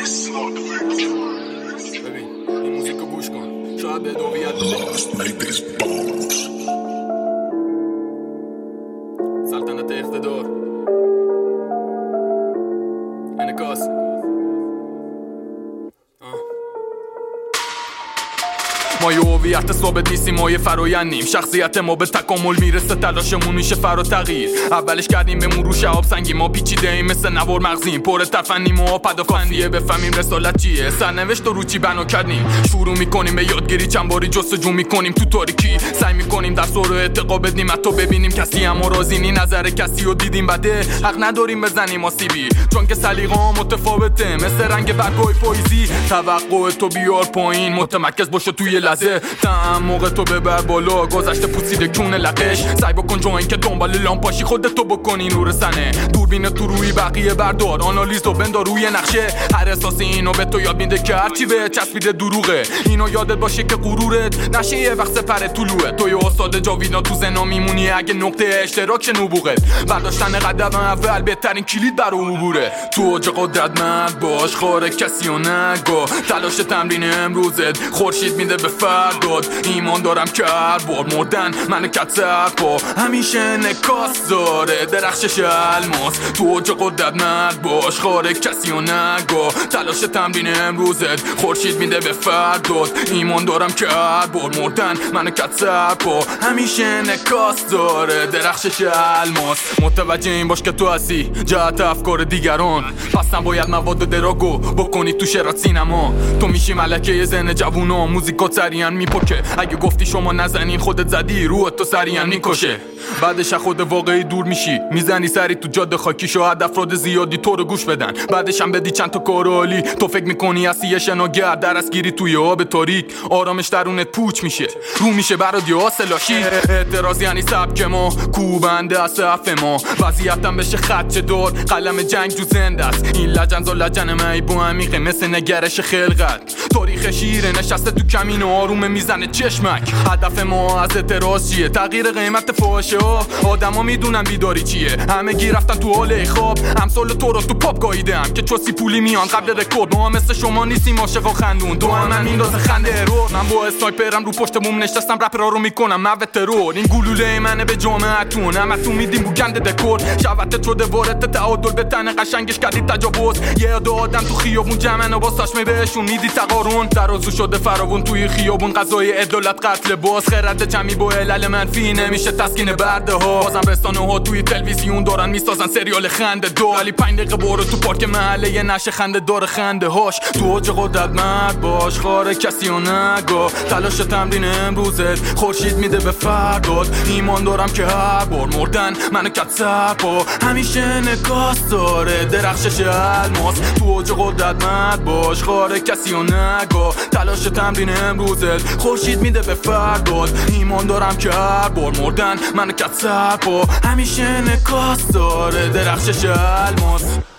ببین این موزیکو گوش کن، شاید به هویت سلطنت اقتدار انعکاس. ما یه هویت ثابت نیستیم، ما یه فرایندیم. شخصیت ما به تکامل میرسه، تلاشمون میشه فر و تغییر. اولش کردیم بمون رو شهاب سنگی، ما پیچیده ایم مثل نوار مغزیم، پر تفنیم و پدافندیه. بفهمیم رسالت چیه، سرنوشت رو چی بنا کردیم. شروع میکنیم به یادگیری، چند باری جستجو میکنیم تو تاریکی. سعی میکنیم در سر و ارتقا بدیم، حتی ببینیم کسی هم راضی نی. نظر کسی رو دیدیم بده، حق نداریم بزنیم آسیبی، چون که سلیقه‌ها متفاوته مثل رنگ برگای پاییزی. توقع تو بیار پایین، متمرکز باشه توی لحظه. تعمق تو ببر بالا، گذشته پوسیده کونه لقش. سعی بکن جایی که دنبال لامپاشی خودتو بکنی نور سنه. دوربین تو روی بقیه بردار، آنالیز و بندار روی نقشه. هر احساسی اینو به تو یاد میده که هرچی به چسبیده دروغه. اینو یادت باشه که غرورت نشه یه وقت سپر طلوعه. تو یه استاد جاویدان تو زنا میمونی اگه نقطه اشتراک نبوغت. برداشتن قدم اول بهترین کلید برای عبوره. تو اوج قدرتمند باش، خار کسی و نگو. تلاش تمرین امروزت خورشید میده به فرداد. ایمان دارم که هر بار مردن من کتر پا همیشه انعکاس داره، درخشش الماس. تو اوج قدرتمند باش، خار کسی و نگو. تلاش تمرین امروزت خورشید میده به فرداد. ایمان دارم که هر بار مردن من کتر پا همیشه انعکاس داره، درخشش الماس. متوجه این باش که تو هستی جهت افکار دیگران، پس نباید مواد دراگو بکنی تو شرات سینما. تو میشی ملکه ذهن جوونا، موزیکات سریعا میپکه. اگه گفتی شما نزنین خودت زدی، روحت تو سریعا میکشه. بعدش از خود واقعی دور میشی، میزنی سری تو جاده خاکی. شاید افراد زیادی تو رو گوش بدن، بعدش هم بدی چند تا کار عالی. تو فکر میکنی هستی یه شناگر، دستگیری توی آب تاریک. آرامش درونت پوچ میشه، رو میشه برات یه آسلاشی. اعتراض یعنی سبک ما، کوبنده از صف ما. وضعیتم بشه خدشه دار، قلم جنگ جو زنده است. این لجنز و لجن میبو عمیقه مثل نگرش خلقت. تاریخ شیره نشسته تو کمین و آرومه میزنه چشمک. هدف ما از اعتراض چیه؟ تغییر قیمت فاحشه ها. آدما میدونن بیداری چیه، همه گیر رفتن تو حال خواب. امثال تو رو تو پاپ گاییدم که چوسی پولی میان قبل رکورد. ما مثل شما نیستیم عاشق و خندون، تو هم میندازه خنده رو. من با اسنایپرم رو پشت بوم نشستم، رپرا رو میکنم مو ترور. این گلوله منه به جامعتون، همتون میدیم بوگند دکور. شوت شده وارد تعادل، به تن قشنگش کردی تجاوز. یه عده آدم تو خیابون جمعن و با ساشمه بهشون میدی تقارن. ترازو شده فراوون توی خیابون، قضای عدالت قتل باز. خرد جمعی با علل منفی نمیشه تسکین برده ها. بازم رسانه ها توی تلویزیون دارن میسازن سریال خنده دار. ولی 5 دقیقه برو تو پارک محله یه نشه خنده دار خنده هاش. تو اوج قدرتمند باش، خار کسی و نگو. تلاش تمرین امروزت خورشید میده به فرداد. ایمان دارم که هر بار مردن منو کتر پا همیشه انعکاس داره، درخشش الماس. تو اوج قدرتمند باش، خار کسی و نگو. تلاش تمرین امروزت خورشید میده به فرداد. ایمان دارم که هر بار مردن منو کتر پا همیشه انعکاس داره، درخشش الماس.